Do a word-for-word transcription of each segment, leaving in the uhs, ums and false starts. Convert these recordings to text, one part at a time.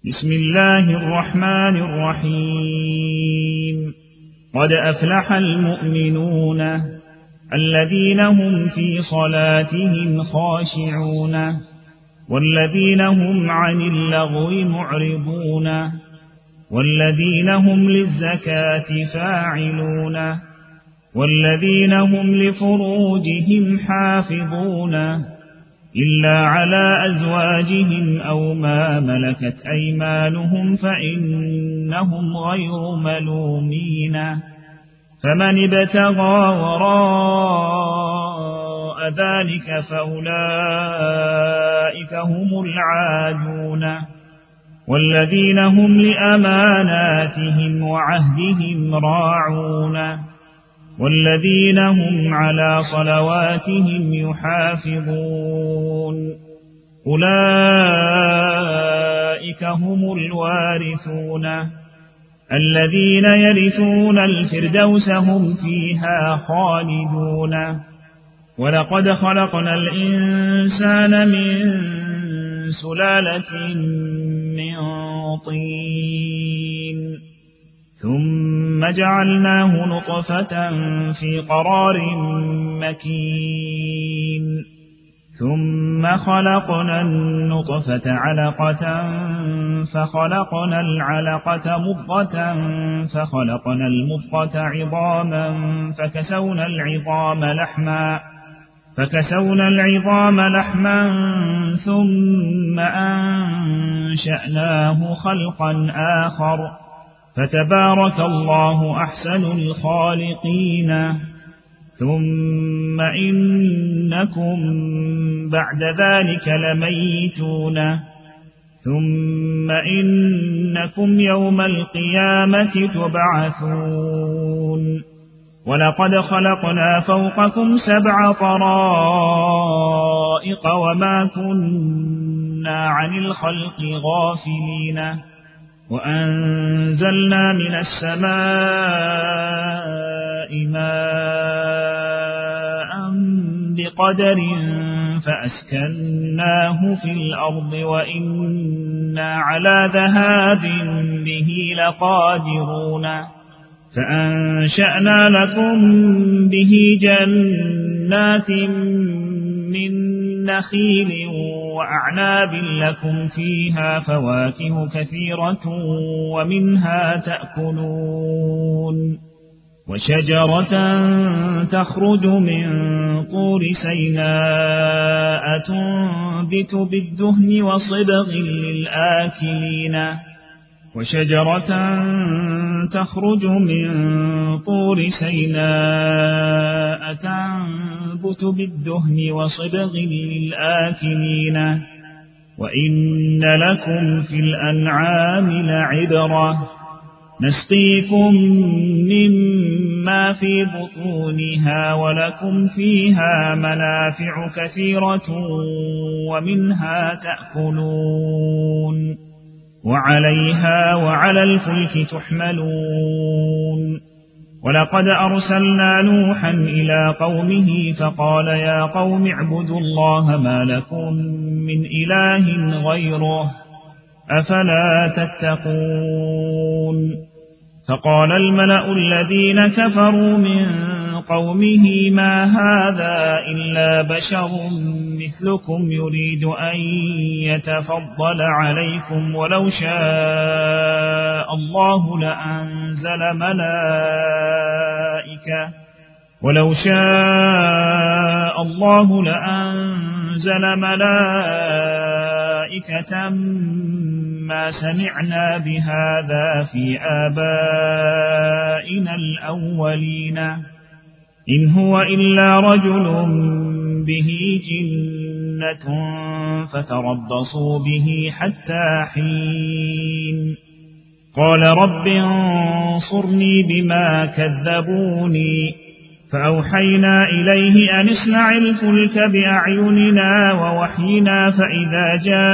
بسم الله الرحمن الرحيم. قد أفلح المؤمنون الذين هم في صلاتهم خاشعون والذين هم عن اللغو معرضون والذين هم للزكاة فاعلون والذين هم لفروجهم حافظون إلا على أزواجهم أو ما ملكت أيمانهم فإنهم غير ملومين. فمن ابتغى وراء ذلك فأولئك هم العادون والذين هم لأماناتهم وعهدهم راعون والذين هم على صلواتهم يحافظون أولئك هم الوارثون الذين يرثون الفردوس هم فيها خالدون. ولقد خلقنا الإنسان من سلالة من طين ثم جعلناه نطفة في قرار مكين ثم خلقنا النطفة علقة فخلقنا العلقة مضغة فخلقنا المضغة عظاما فكسونا العظام لحما فكسونا العظام لحما ثم أنشأناه خلقا آخر فتبارك الله أحسن الخالقين. ثم إنكم بعد ذلك لميتون ثم إنكم يوم القيامة تبعثون. ولقد خلقنا فوقكم سبع طرائق وما كنا عن الخلق غافلين وأنزلنا من السماء ماء بقدر فأسكناه في الأرض وإنا على ذهاب به لقادرون. فأنشأنا لكم به جنات من نخيل وأعناب لكم فيها فواكه كثيرة ومنها تأكلون وشجرة تخرج من طور سيناء تنبت بالدهن وصبغ للآكلين وشجرة تخرج من طور سيناء تنبت بالدهن وصبغ للآكلين وإن لكم في الأنعام لعبرة نسقيكم مما في بطونها ولكم فيها منافع كثيرة ومنها تأكلون وعليها وعلى الفلك تحملون. ولقد أرسلنا نوحا إلى قومه فقال يا قوم اعبدوا الله ما لكم من إله غيره أفلا تتقون. فقال الملأ الذين كفروا من قومه ما هذا إلا بشر مثلكم يريد أن يتفضل عليكم ولو شاء الله لأنزل ملائكة ولو شاء الله لأنزل ملائكة ما سمعنا بهذا في آبائنا الأولين إن هو إلا رجل به جنة فتربصوا به حتى حين. قال رب انصرني بما كذبوني فأوحينا إليه أن اصنع الفلك بأعيننا ووحينا فإذا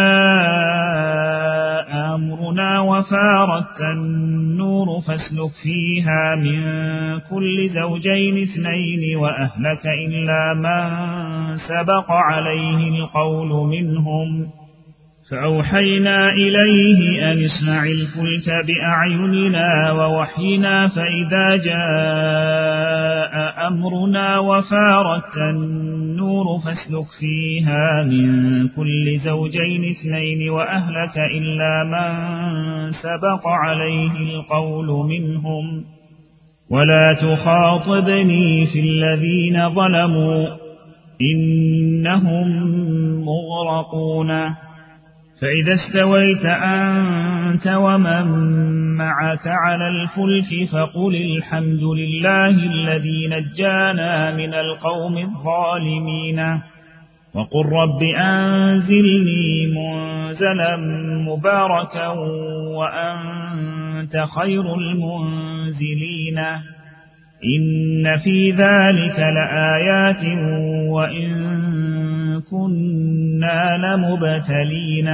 جاء أمرنا وفارت النور فاسلك فيها من كل زوجين اثنين وأهلك إلا من سبق عليه القول منهم فأوحينا إليه أن اصنع الفلك بأعيننا ووحينا فإذا جاء أمرنا وفارت النور فاسلك فيها من كل زوجين اثنين وأهلك إلا من سبق عليه القول منهم ولا تخاطبني في الذين ظلموا إنهم مغرقون فإذا استويت أنت ومن معك على الفلك فقل الحمد لله الذي نجانا من القوم الظالمين وقل رب أنزلني منزلا مباركا وأنت خير المنزلين إن في ذلك لآيات وإن كنا لمبتلين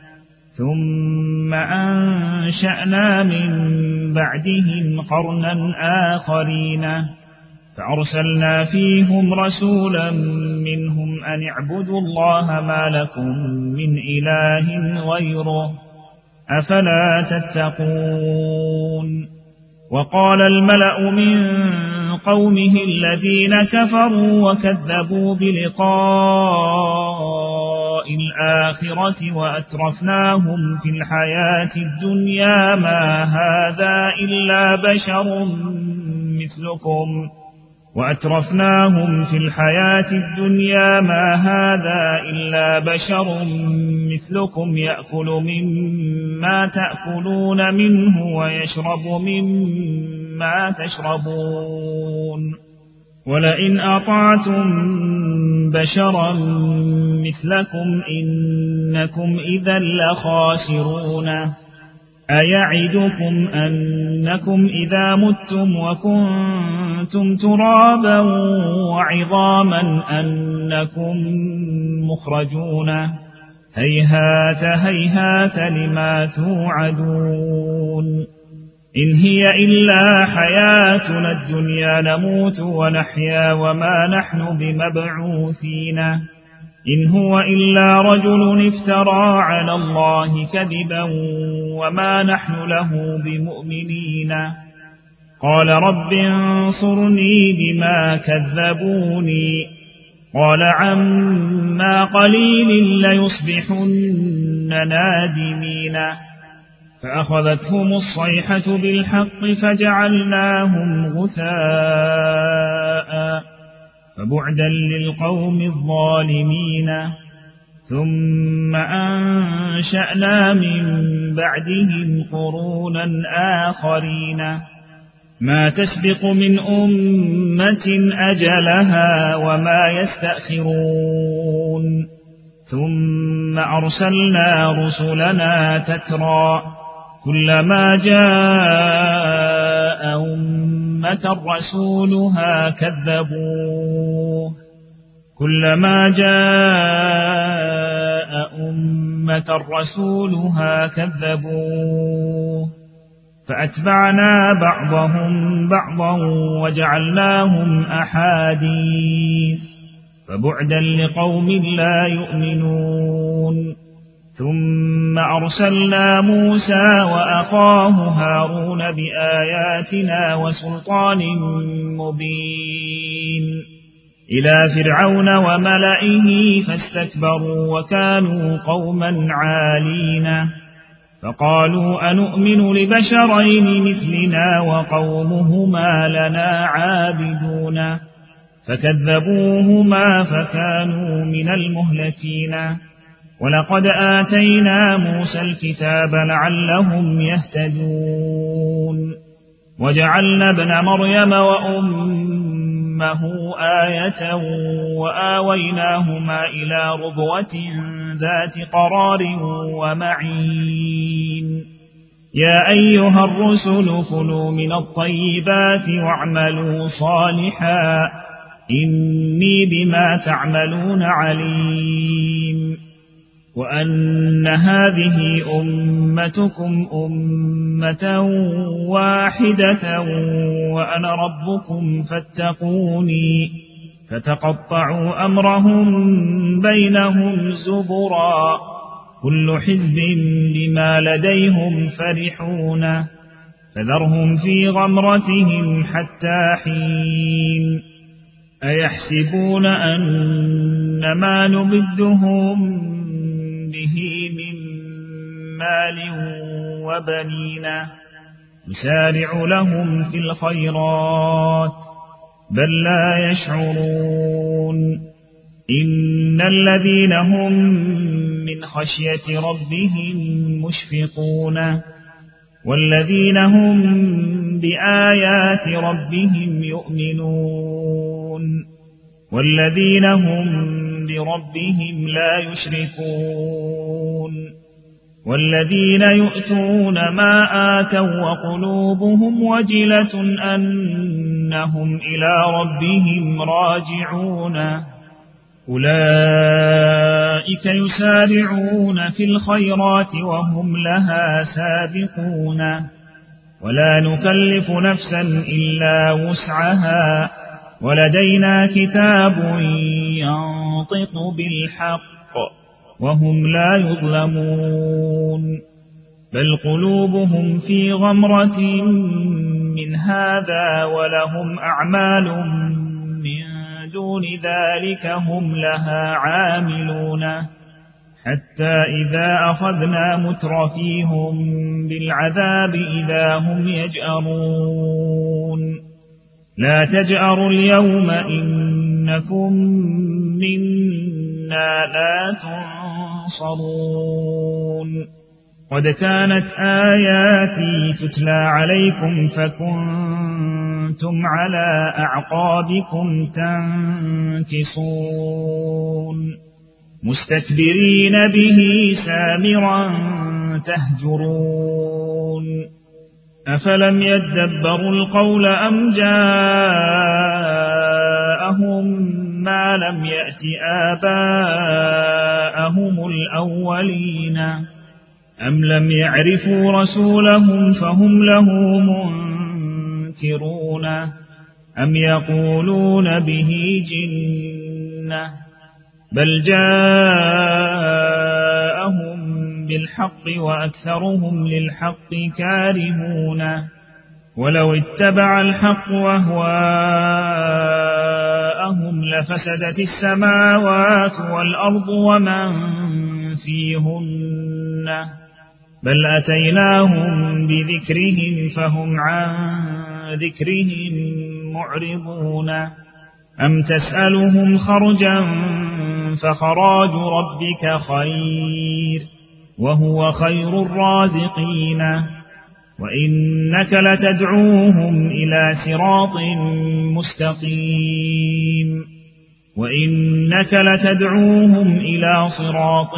ثم أنشأنا من بعدهم قرنا آخرين فأرسلنا فيهم رسولا منهم أن اعبدوا الله ما لكم من إله غيره أفلا تتقون وقال الملأ من قومه الذين كفروا وكذبوا بلقاء الآخرة وأترفناهم في الحياة الدنيا ما هذا إلا بشر مثلكم وأترفناهم في الحياة الدنيا ما هذا إلا بشر مثلكم يأكل مما تأكلون منه ويشرب مما تشربون ولئن أطعتم بشرا مثلكم إنكم إذا لخاسرون أيعدكم أنكم إذا متم وكنتم ترابا وعظاما أنكم مخرجون هيهات هيهات لما توعدون إن هي إلا حياتنا الدنيا نموت ونحيا وما نحن بمبعوثين إن هو إلا رجل افترى على الله كذبا وما نحن له بمؤمنين قال رب انصرني بما كذبوني قال عما قليل ليصبحن نادمين فأخذتهم الصيحة بالحق فجعلناهم غثاء فبعدا للقوم الظالمين ثم أنشأنا من بعدهم قرونا آخرين ما تسبق من أمة أجلها وما يستأخرون ثم أرسلنا رسلنا تترى كلما جاء أمة رسولها كذبوه كلما جاء أمة رسولها كذبوه فأتبعنا بعضهم بعضا وجعلناهم أحاديث فبعدا لقوم لا يؤمنون ثم أرسلنا موسى وأخاه هارون بآياتنا وسلطان مبين إلى فرعون وملئه فاستكبروا وكانوا قوما عالين فقالوا أنؤمن لبشرين مثلنا وقومهما لنا عابدون فكذبوهما فكانوا من المهلكين ولقد آتينا موسى الكتاب لعلهم يهتدون وجعلنا ابن مريم وأمه آية وآويناهما إلى ربوة ذات قرار ومعين يا أيها الرسل كلوا من الطيبات واعملوا صالحا إني بما تعملون عليم وأن هذه أمتكم أمة واحدة وأنا ربكم فاتقوني فتقطعوا أمرهم بينهم زبرا كل حزب بما لديهم فرحون فذرهم في غمرتهم حتى حين أيحسبون أن ما نمدهم به من مال وبنين نسارع لهم في الخيرات بل لا يشعرون إن الذين هم من خشية ربهم مشفقون والذين هم بآيات ربهم يؤمنون والذين هم بربهم لا يشركون والذين يؤتون ما آتوا وقلوبهم وجلة أنهم إلى ربهم راجعون أولئك يسارعون في الخيرات وهم لها سابقون ولا نكلف نفسا إلا وسعها ولدينا كتاب ينطق بالحق وهم لا يظلمون بل قلوبهم في غمرة من هذا ولهم أعمال من دون ذلك هم لها عاملون حتى إذا أخذنا مترفيهم بالعذاب إذا هم يجأرون لا تجأروا اليوم إنكم منا لا تنصرون قد كانت آياتي تتلى عليكم فكنتم على أعقابكم تنكصون مستكبرين به سامرا تهجرون أفلم يدبروا القول أم جاءهم ما لم يأت آباءهم الأولين أم لم يعرفوا رسولهم فهم له منكرون أم يقولون به جنة بل جاءهم بالحق وأكثرهم للحق كارهون ولو اتبع الحق وأهواءهم لفسدت السماوات والأرض ومن فيهن بل أتيناهم بذكرهم فهم عن ذكرهم معرضون أم تسألهم خرجا فخراج ربك خير وهو خير الرازقين وإنك لتدعوهم إلى صراط مستقيم وإنك لتدعوهم إلى صراط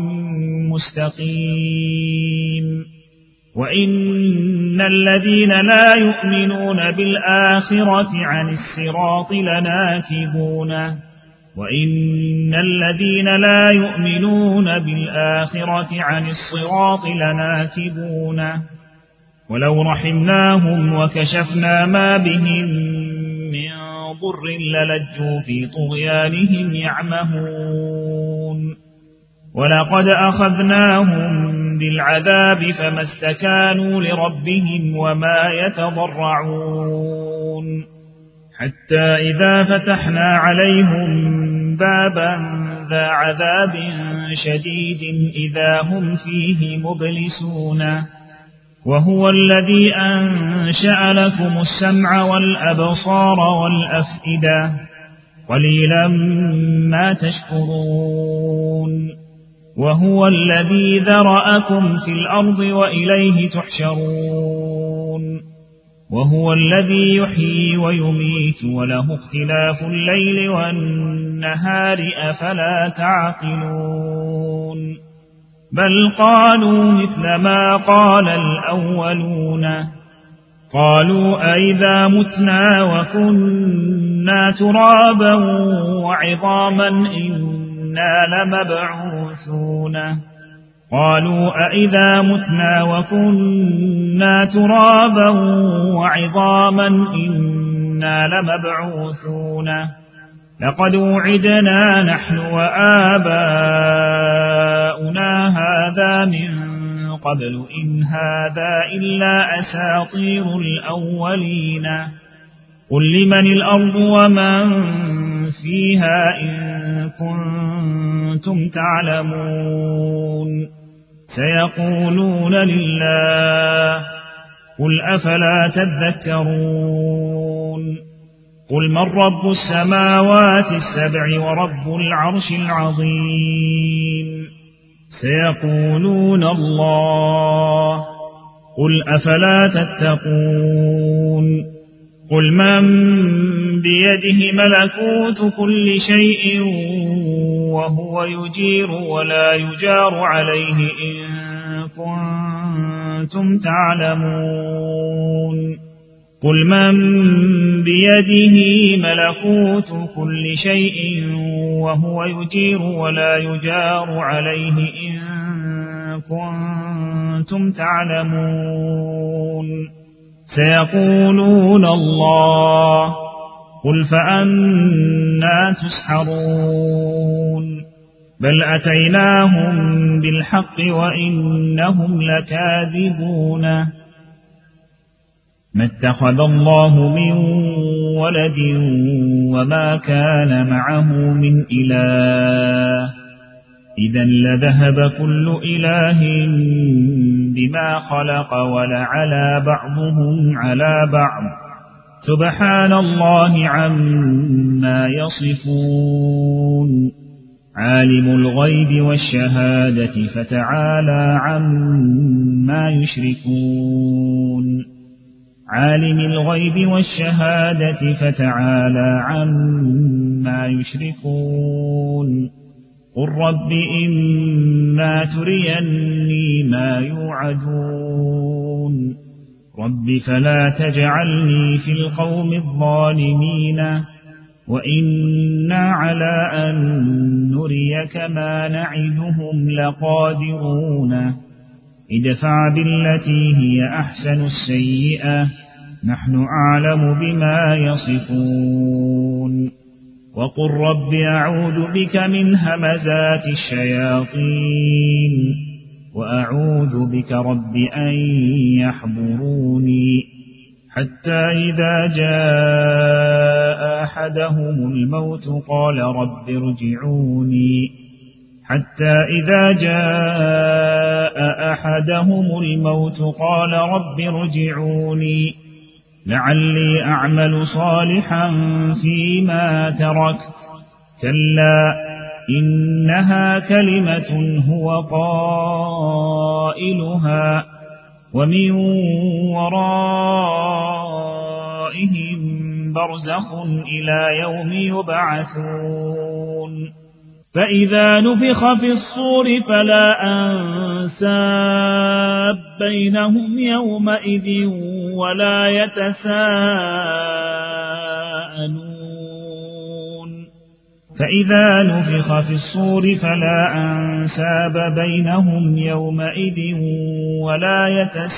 مستقيم وإن الذين لا يؤمنون بالآخرة عن الصراط لناكبون وإن الذين لا يؤمنون بالآخرة عن الصراط لناكبون ولو رحمناهم وكشفنا ما بهم من ضر للجوا في طغيانهم يعمهون ولقد أخذناهم بالعذاب فما استكانوا لربهم وما يتضرعون حتى إذا فتحنا عليهم بابا ذا عذاب شديد إذا هم فيه مبلسون وهو الذي أنشأ لكم السمع والأبصار والأفئدة قليلا ما تشكرون وهو الذي ذرأكم في الأرض وإليه تحشرون وهو الذي يحيي ويميت وله اختلاف الليل والنهار أفلا تعقلون بل قالوا مثل ما قال الأولون قالوا أئذا متنا وكنا ترابا وعظاما إنا لمبعوثون قالوا أئذا متنا وكنا ترابا وعظاما إنا لمبعوثون لقد وعدنا نحن وآباؤنا هذا من قبل إن هذا إلا أساطير الأولين قل لمن الأرض ومن فيها إن كنتم تعلمون سيقولون لله قل أفلا تذكرون قل من رب السماوات السبع ورب العرش العظيم سيقولون الله قل أفلا تتقون قل من بيده ملكوت كل شيء وهو يجير ولا يجار عليه إن كنتم تعلمون قل من بيده ملكوت كل شيء وهو يجير ولا يجار عليه إن كنتم تعلمون سيقولون الله قل فأنى تسحرون بل أتيناهم بالحق وإنهم لكاذبون ما اتخذ الله من ولد وما كان معه من إله إذا لذهب كل إله بما خلق ولعلى بعضهم على بعض سبحان الله عما يصفون عالم الغيب والشهادة فتعالى عما يشركون عالم الغيب والشهادة فتعالى عما يشركون قل رب إما تريني ما يوعدون رب فلا تجعلني في القوم الظالمين وإنا على أن نريك ما نعدهم لقادرون ادفع بالتي هي أحسن السيئة نحن أعلم بما يصفون وقل رب أعوذ بك من همزات الشياطين وأعوذ بك رب أن يحضروني حتى إذا جاء أحدهم الموت قال رب ارجعوني حتى إذا جاء أحدهم الموت قال رب ارجعوني لعلي أعمل صالحا فيما تركت كلا إنها كلمة هو قائلها ومن ورائهم برزخ إلى يوم يبعثون فإذا نفخ في الصور فلا أنساب بينهم يومئذ ولا يتساءلون فإذا نفخ في الصور فلا أنساب بينهم يومئذ ولا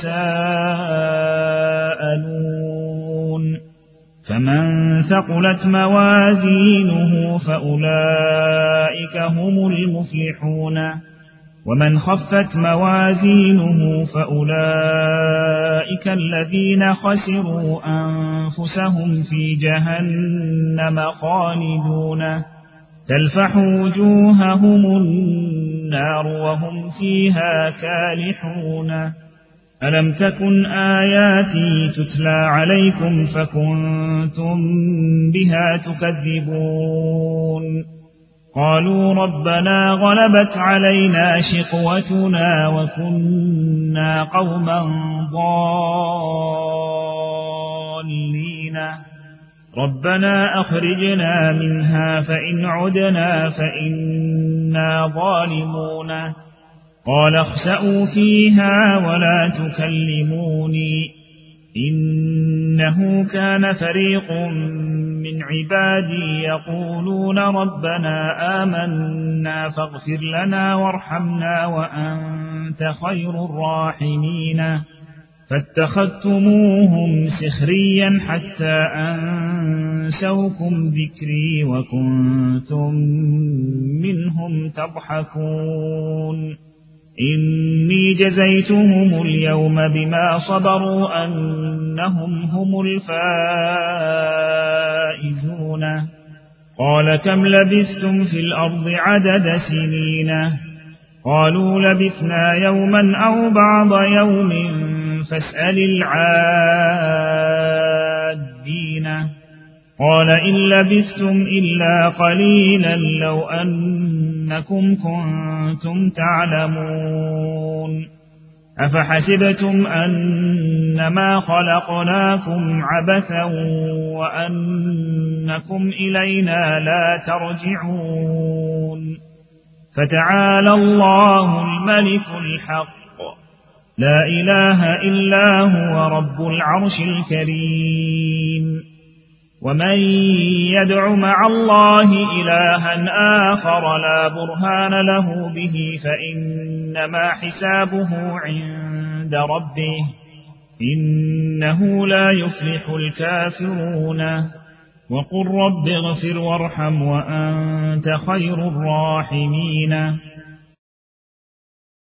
يتساءلون فمن ثقلت موازينه فأولئك هم المفلحون ومن خفت موازينه فأولئك الذين خسروا أنفسهم في جهنم خالدون تلفح وجوههم النار وهم فيها كالحون ألم تكن آياتي تتلى عليكم فكنتم بها تكذبون قالوا ربنا غلبت علينا شقوتنا وكنا قوما ضالين ربنا أخرجنا منها فإن عدنا فإنا ظالمون قال اخسأوا فيها ولا تكلموني إنه كان فريق من عبادي يقولون ربنا آمنا فاغفر لنا وارحمنا وأنت خير الراحمين فاتخذتموهم سخريا حتى أنسوكم ذكري وكنتم منهم تضحكون إني جزيتهم اليوم بما صبروا أنهم هم الفائزون قال كم لبثتم في الأرض عدد سنين قالوا لبثنا يوما أو بعض يوم فاسأل العادين قال إن لبثتم إلا قليلا لو أنكم كنتم تعلمون أفحسبتم أنما خلقناكم عبثا وأنكم إلينا لا ترجعون فتعالى الله الملك الحق لا إله إلا هو رب العرش الكريم ومن يدع مع الله إلها آخر لا برهان له به فإنما حسابه عند ربه إنه لا يفلح الكافرون وقل رب اغفر وارحم وأنت خير الراحمين